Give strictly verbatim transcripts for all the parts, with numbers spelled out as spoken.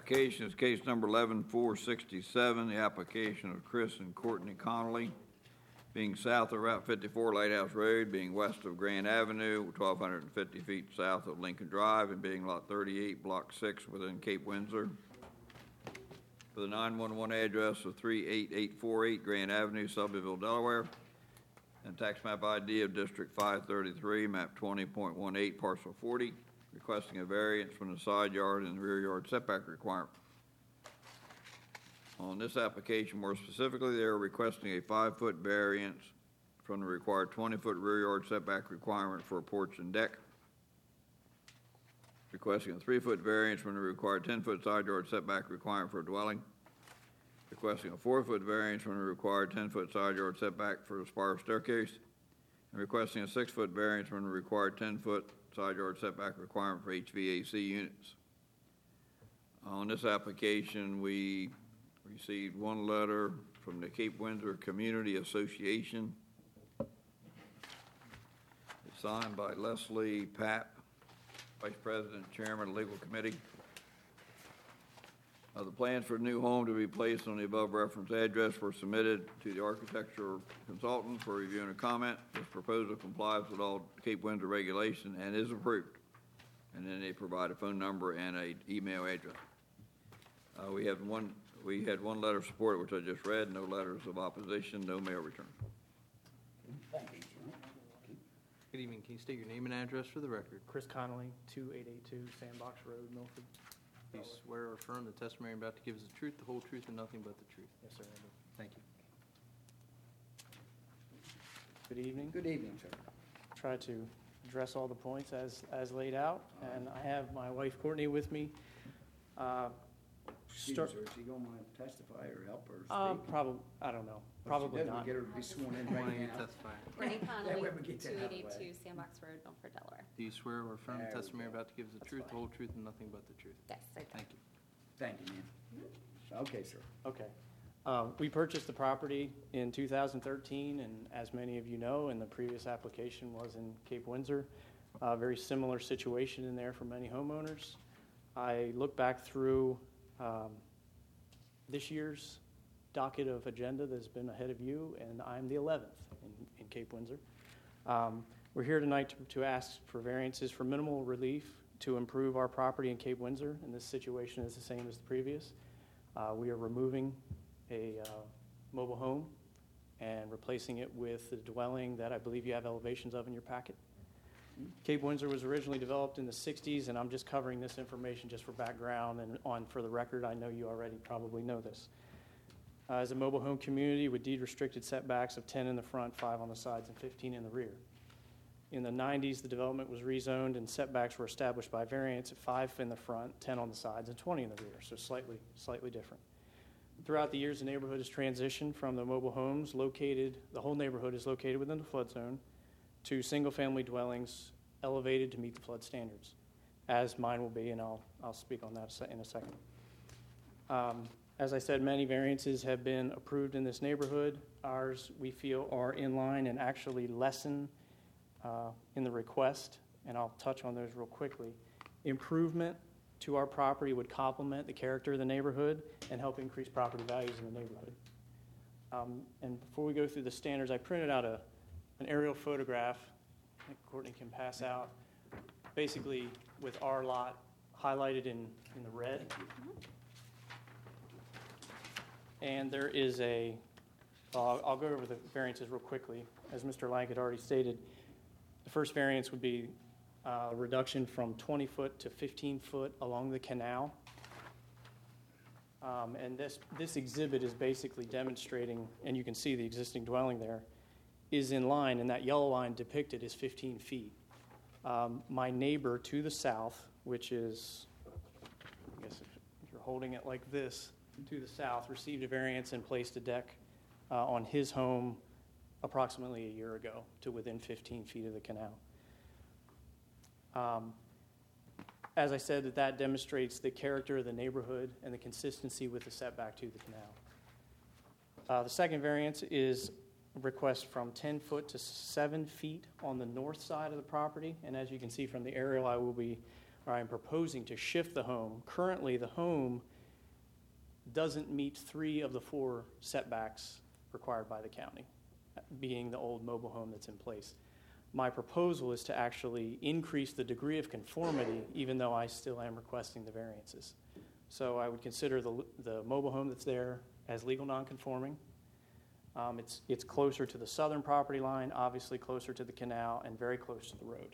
application is case number eleven four sixty-seven, the application of Chris and Courtney Connolly, being south of Route fifty-four Lighthouse Road, being west of Grand Avenue, twelve fifty feet south of Lincoln Drive, and being lot thirty-eight, block six within Cape Windsor, for the nine one one address of three eight eight four eight Grand Avenue, Shelbyville, Delaware, and tax map I D of District five thirty-three, map twenty point one eight, parcel forty, requesting a variance from the side yard and rear yard setback requirement. On this application, more specifically, they are requesting a five-foot variance from the required twenty-foot rear yard setback requirement for a porch and deck, requesting a three-foot variance from the required ten-foot side yard setback requirement for a dwelling, requesting a four-foot variance from the required ten-foot side yard setback for a spiral staircase, and requesting a six-foot variance from the required ten-foot side yard setback requirement for H V A C units. On this application, we received one letter from the Cape Windsor Community Association. It's signed by Leslie Papp, Vice President, Chairman of the Legal Committee. Uh, the plans for a new home to be placed on the above referenced address were submitted to the architectural consultant for review and a comment. This proposal complies with all Cape Windsor regulation and is approved. And then they provide a phone number and an email address. Uh, we have one. We had one letter of support, which I just read. No letters of opposition. No mail return. Thank you. Good evening. Can you state your name and address for the record? Chris Connolly, two eight eight two Sandbox Road, Milford. Do you swear or affirm the testimony you're about to give is the truth, the whole truth, and nothing but the truth? Yes, sir. I do. Thank you. Good evening. Good evening, sir. Try to address all the points as, as laid out, and I have my wife Courtney with me. Uh, Excuse me, sir, is she going to testify or help her uh, speak? probably, I don't know. If she Probably doesn't, not. Get her to be sworn in Why don't you right now. testify? Renee That Connolly, way we get two that out eight of the eight way. two Sandbox Road, Milford, Delaware. Do you swear or affirm the There we testimony you're go. about to give is the That's truth, the fine. whole truth, and nothing but the truth? Yes, I do. Thank you. Thank you, ma'am. Okay, sir. Okay. Uh, we purchased the property in two thousand thirteen, and as many of you know, and the previous application was in Cape Windsor. A very similar situation in there for many homeowners. I look back through um, this year's docket of agenda that's been ahead of you, and I'm the eleventh in, in Cape Windsor. Um, we're here tonight to, to ask for variances for minimal relief to improve our property in Cape Windsor, and this situation is the same as the previous. Uh, we are removing a uh, mobile home and replacing it with the dwelling that I believe you have elevations of in your packet. Cape Windsor was originally developed in the sixties, and I'm just covering this information just for background and on for the record. I know you already probably know this. Uh, as a mobile home community with deed-restricted setbacks of ten in the front, five on the sides, and fifteen in the rear. In the nineties, the development was rezoned, and setbacks were established by variance at five in the front, ten on the sides, and twenty in the rear, so slightly, slightly different. Throughout the years, the neighborhood has transitioned from the mobile homes located, the whole neighborhood is located within the flood zone, to single-family dwellings elevated to meet the flood standards, as mine will be, and I'll, I'll speak on that in a second. Um, as I said, many variances have been approved in this neighborhood. Ours, we feel, are in line and actually lessen uh, in the request, and I'll touch on those real quickly. Improvement to our property would complement the character of the neighborhood and help increase property values in the neighborhood. Um, and before we go through the standards, I printed out a an aerial photograph that Courtney can pass out, basically with our lot highlighted in, in the red. And there is a, I'll, I'll go over the variances real quickly. As Mister Lank had already stated, the first variance would be a reduction from twenty foot to fifteen foot along the canal. Um, and this, this exhibit is basically demonstrating, and you can see the existing dwelling there, is in line, and that yellow line depicted is fifteen feet. Um, my neighbor to the south, which is, I guess if you're holding it like this, to the south, received a variance and placed a deck uh, on his home approximately a year ago to within fifteen feet of the canal. Um, as I said, that that demonstrates the character of the neighborhood and the consistency with the setback to the canal. Uh, the second variance is request from ten foot to seven feet on the north side of the property. And as you can see from the aerial, I will be, or I'm proposing to shift the home. Currently, the home doesn't meet three of the four setbacks required by the county, being the old mobile home that's in place. My proposal is to actually increase the degree of conformity, even though I still am requesting the variances. So I would consider the, the mobile home that's there as legal nonconforming. Um, it's, it's closer to the southern property line, obviously closer to the canal, and very close to the road.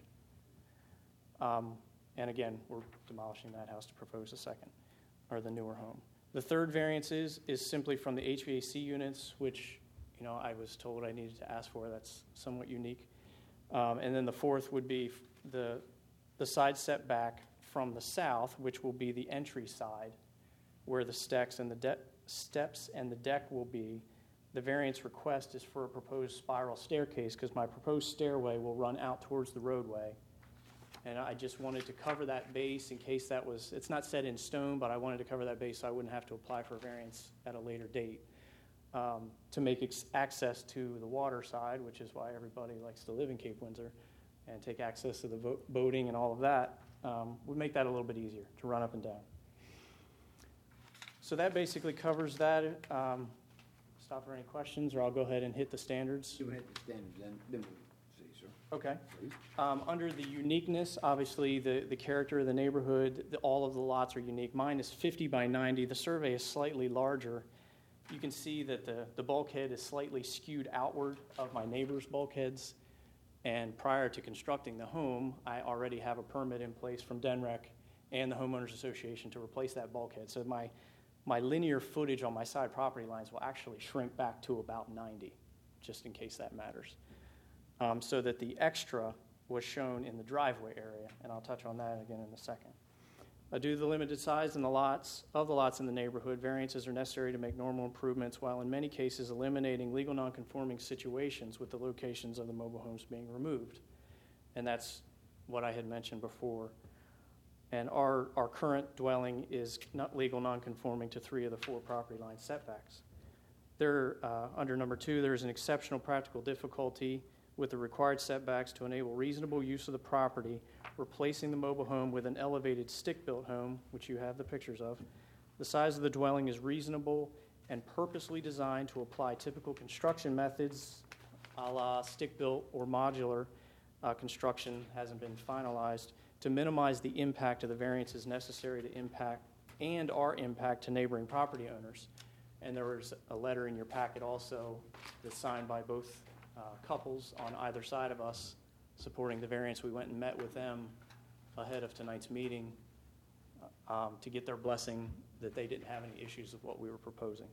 Um, and again, we're demolishing that house to propose a second, or the newer home. The third variance is, is simply from the H V A C units, which, you know, I was told I needed to ask for. That's somewhat unique. Um, and then the fourth would be the, the side setback from the south, which will be the entry side, where the steps and the de- steps and the deck will be. The variance request is for a proposed spiral staircase because my proposed stairway will run out towards the roadway. And I just wanted to cover that base in case that was, it's not set in stone, but I wanted to cover that base so I wouldn't have to apply for a variance at a later date. Um, to make ex- access to the water side, which is why everybody likes to live in Cape Windsor, and take access to the vo- boating and all of that, um, would make that a little bit easier to run up and down. So that basically covers that. Um, stop for any questions, or I'll go ahead and hit the standards. You hit the standards, then, then we'll see, sir. Okay. Please. Um, under the uniqueness, obviously the, the character of the neighborhood, the, all of the lots are unique. Mine is fifty by ninety. The survey is slightly larger. You can see that the, the bulkhead is slightly skewed outward of my neighbor's bulkheads. And prior to constructing the home, I already have a permit in place from D N R E C and the Homeowners Association to replace that bulkhead. So my, my linear footage on my side property lines will actually shrink back to about ninety, just in case that matters. Um, so that the extra was shown in the driveway area, and I'll touch on that again in a second. Uh, due to the limited size in the lots of the lots in the neighborhood, variances are necessary to make normal improvements, while in many cases eliminating legal nonconforming situations with the locations of the mobile homes being removed. And that's what I had mentioned before. And our, our current dwelling is not legal nonconforming to three of the four property line setbacks. There, uh, under number two, there is an exceptional practical difficulty with the required setbacks to enable reasonable use of the property, replacing the mobile home with an elevated stick-built home, which you have the pictures of. The size of the dwelling is reasonable and purposely designed to apply typical construction methods, a la stick-built or modular uh, construction hasn't been finalized, to minimize the impact of the variances necessary to impact and our impact to neighboring property owners. And there was a letter in your packet also that's signed by both uh, couples on either side of us supporting the variance. We went and met with them ahead of tonight's meeting um, to get their blessing that they didn't have any issues with what we were proposing.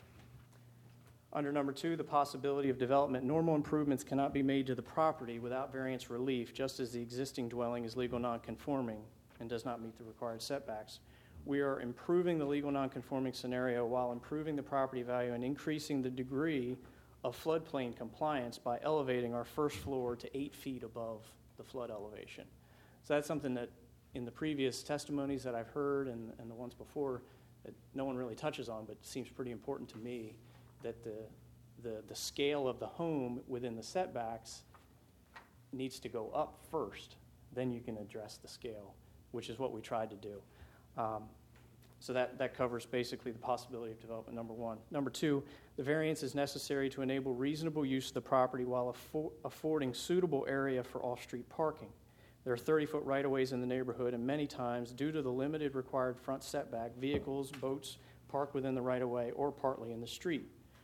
Under number two, the possibility of development. Normal improvements cannot be made to the property without variance relief, just as the existing dwelling is legal nonconforming and does not meet the required setbacks. We are improving the legal nonconforming scenario while improving the property value and increasing the degree of floodplain compliance by elevating our first floor to eight feet above the flood elevation. So that's something that in the previous testimonies that I've heard and, and the ones before that no one really touches on, but seems pretty important to me, that the, the, the scale of the home within the setbacks needs to go up first. Then you can address the scale, which is what we tried to do. Um, So that, that covers basically the possibility of development, number one. Number two, the variance is necessary to enable reasonable use of the property while affor- affording suitable area for off-street parking. There are thirty-foot right-of-ways in the neighborhood, and many times, due to the limited required front setback, vehicles, boats park within the right-of-way or partly in the street.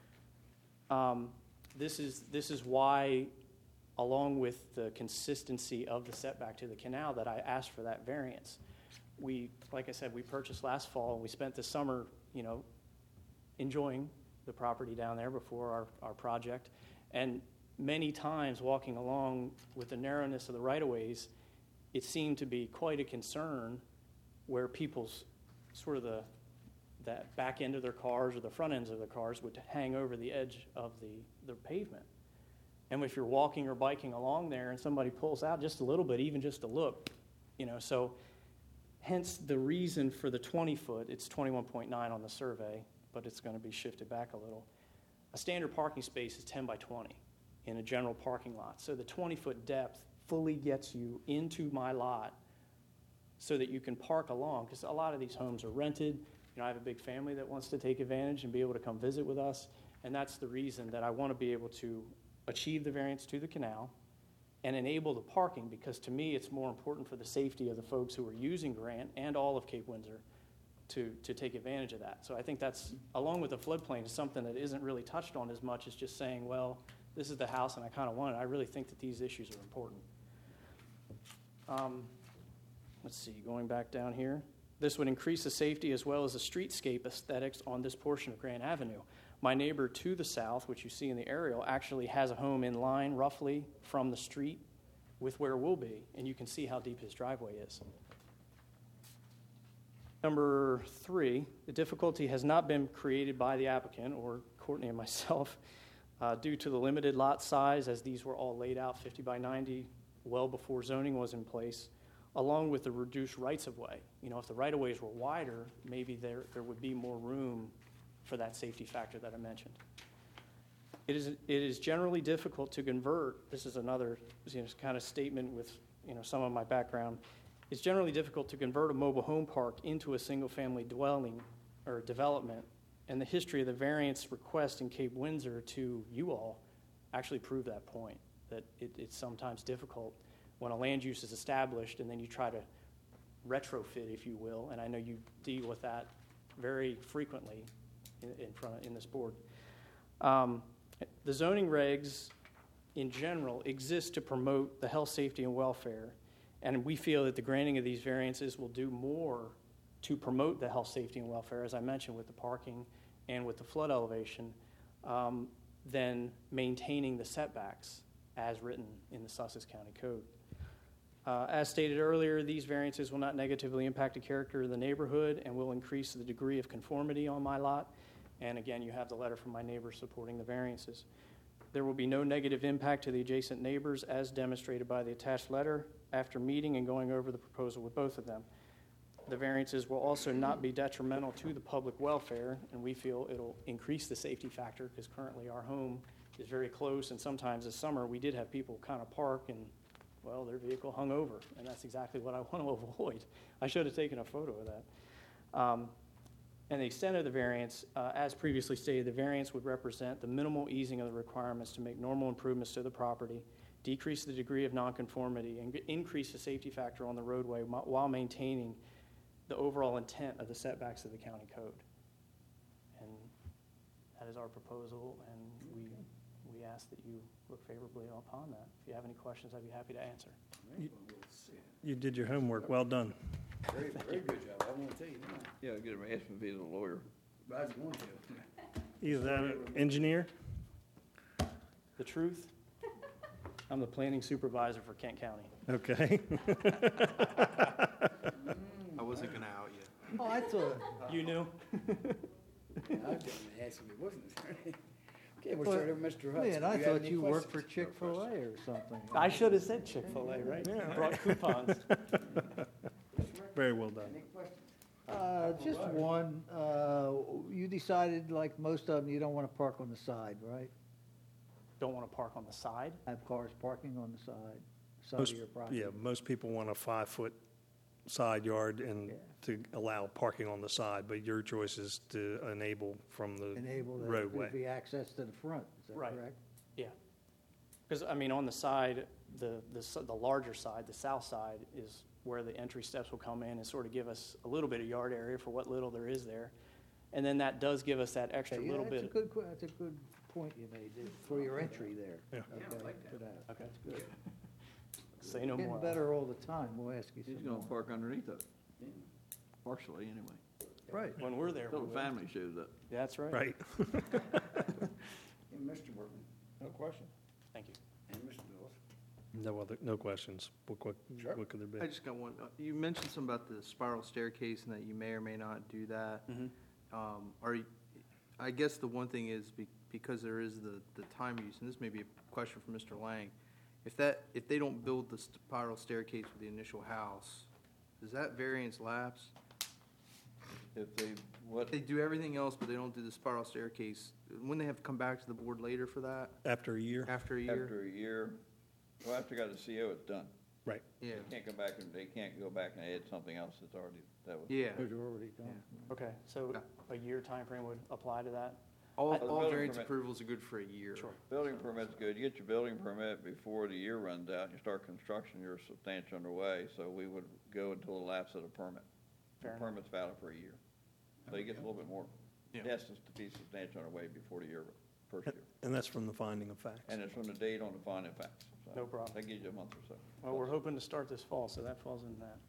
Um, this is, this is why, along with the consistency of the setback to the canal, that I asked for that variance. We, like I said, we purchased last fall, and we spent the summer, you know, enjoying the property down there before our, our project. And many times walking along with the narrowness of the right-of-ways, it seemed to be quite a concern where people's sort of the that back end of their cars or the front ends of their cars would hang over the edge of the, the pavement. And if you're walking or biking along there and somebody pulls out just a little bit, even just to look, you know, so hence the reason for the twenty-foot, it's twenty-one point nine on the survey, but it's going to be shifted back a little. A standard parking space is ten by twenty in a general parking lot. So the twenty-foot depth fully gets you into my lot so that you can park along, because a lot of these homes are rented. You know, I have a big family that wants to take advantage and be able to come visit with us, and that's the reason that I want to be able to achieve the variance to the canal and enable the parking, because to me, it's more important for the safety of the folks who are using Grant and all of Cape Windsor to, to take advantage of that. So I think that's, along with the floodplain, is something that isn't really touched on as much as just saying, well, this is the house and I kind of want it. I really think that these issues are important. Um, let's see, going back down here. This would increase the safety as well as the streetscape aesthetics on this portion of Grant Avenue. My neighbor to the south, which you see in the aerial, actually has a home in line roughly from the street with where we'll be, and you can see how deep his driveway is. Number three, the difficulty has not been created by the applicant or Courtney and myself uh, due to the limited lot size, as these were all laid out fifty by ninety well before zoning was in place, along with the reduced rights-of-way. You know, if the right-of-ways were wider, maybe there, there would be more room for that safety factor that I mentioned. It is, it is generally difficult to convert, this is another you know, kind of statement with you know, some of my background. It's generally difficult to convert a mobile home park into a single-family dwelling or development, and the history of the variance request in Cape Windsor to you all actually prove that point, that it, it's sometimes difficult when a land use is established and then you try to retrofit, if you will, and I know you deal with that very frequently in, in front of, in this board. Um, the zoning regs in general exist to promote the health, safety, and welfare, and we feel that the granting of these variances will do more to promote the health, safety, and welfare, as I mentioned, with the parking and with the flood elevation, um, than maintaining the setbacks as written in the Sussex County Code. Uh, as stated earlier, these variances will not negatively impact the character of the neighborhood and will increase the degree of conformity on my lot. And again, you have the letter from my neighbor supporting the variances. There will be no negative impact to the adjacent neighbors as demonstrated by the attached letter after meeting and going over the proposal with both of them. The variances will also not be detrimental to the public welfare, and we feel it'll increase the safety factor because currently our home is very close, and sometimes this summer we did have people kind of park and, well, their vehicle hung over, and that's exactly what I want to avoid. I should have taken a photo of that. Um, and the extent of the variance, uh, as previously stated, the variance would represent the minimal easing of the requirements to make normal improvements to the property, decrease the degree of nonconformity, and increase the safety factor on the roadway while maintaining the overall intent of the setbacks of the county code. And that is our proposal, and we we ask that you look favorably upon that. If you have any questions, I'd be happy to answer. You, You did your homework. Well done. Very, very good job. I want to tell you that. Yeah, get him, ask him if he's a lawyer. I was going to. Either that or engineer? The truth, I'm the planning supervisor for Kent County. Okay. I wasn't gonna out you. Oh, I thought, You knew? I was going to ask him, it wasn't it? Okay, we'll Well, start over Mister Hudson. man, Do I you have thought any you worked for questions? Chick-fil-A or something. I should have said Chick-fil-A, right? Yeah. Brought coupons. Very well done. Any questions? Uh, just one, uh, you decided, like most of them, you don't want to park on the side, right? Don't want to park on the side? Have cars parking on the side, side Most, of your property. yeah, most people want a five-foot side yard and Yeah. to allow parking on the side, but your choice is to enable from the Enable that roadway. to be access to the front, is that Right. correct? Yeah. Because, I mean, on the side, the, the, s- the larger side, the south side, is where the entry steps will come in and sort of give us a little bit of yard area for what little there is there. And then that does give us that extra Okay, yeah, little that's a bit. good, que- that's a good point you made, there, for your entry there. Yeah. Yeah, I Okay, like that. for that. Okay. That's good. Say no Getting more. better all the time, we'll ask you He's some gonna more. park underneath it, partially anyway, Right. When we're there, we until the will. family shows up. That's right. Right. And Mister Workman? No question. Thank you. And Mister Bills? No other, no questions. What, what, Sure. what could there be? I just got one. Uh, You mentioned something about the spiral staircase and that you may or may not do that. Mhm. Um, Are, you- I guess the one thing is be- because there is the, the time use, and this may be a question for Mister Lang. If that, if they don't build the spiral staircase with the initial house, does that variance lapse? If they, what, If they do everything else, but they don't do the spiral staircase, wouldn't they have to come back to the board later for that, After a year? after a year? after a year, well, after I got the C O, it's done. Right. Yeah, They can't go back and, they can't go back and add something else that's already, that was. yeah. Those are already done. Okay, so Okay. a year timeframe would apply to that? All, the all building variance permit- approvals are good for a year. Sure. Building permit's good. You get your building permit before the year runs out, and you start construction, you're substantially underway, so we would go until the lapse of the permit. The Fair enough. permit's valid for a year. So you get a little bit more, Yeah. yes, it's to be substantially underway before the year, first year. And that's from the finding of facts. And it's from the date on the finding of facts. So No problem. That gives you a month or so. Well, we're hoping to start this fall, so that falls in that.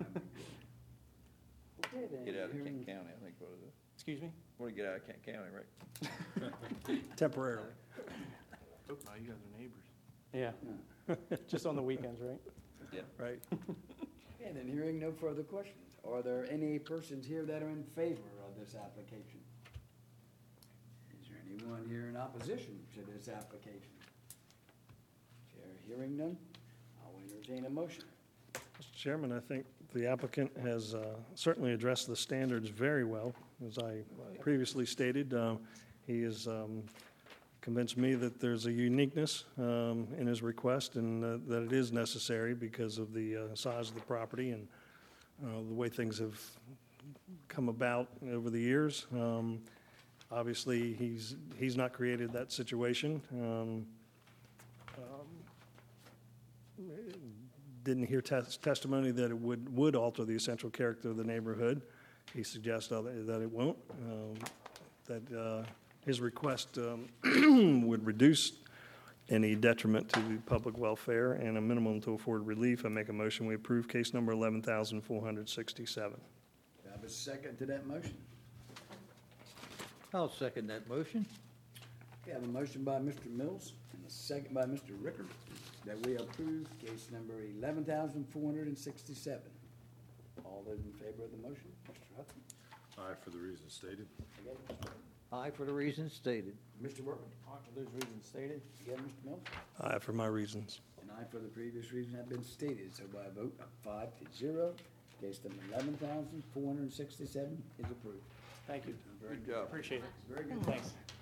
Okay, then. Get out of hearing- Kent County, I think what it is. Excuse me? Want to get out of Kent County, right? Temporarily. Hope not, you guys are neighbors. Yeah. Just on the weekends, right? Yeah. Right. Okay, then hearing no further questions. Are there any persons here that are in favor of this application? Is there anyone here in opposition to this application? Chair hearing none, I'll entertain a motion. Mister Chairman, I think the applicant has uh, certainly addressed the standards very well. As I previously stated, uh, he has um, convinced me that there's a uniqueness um, in his request and uh, that it is necessary because of the uh, size of the property and uh, the way things have come about over the years. Um, Obviously, he's, he's not created that situation. Um, um, Didn't hear tes- testimony that it would, would alter the essential character of the neighborhood. He suggests other- that it won't, um, that uh, his request um, would reduce any detriment to the public welfare and a minimum to afford relief. I make a motion, we approve case number eleven thousand four hundred sixty-seven. Do I have a second to that motion? I'll second that motion. Okay, I have a motion by Mister Mills and a second by Mister Rickard that we approve case number eleven thousand four hundred and sixty-seven. All those in favor of the motion? Mister Hudson? Aye, for the reasons stated. Again, Mister Aye for the reasons stated. Mister Workman? Aye, for those reasons stated. Again, Mister Mills? Aye, for my reasons. And I, for the previous reason, have been stated, so by a vote of five to zero, case number eleven thousand four hundred and sixty-seven is approved. Thank you. Very Good job. Appreciate it. Very good. Thanks.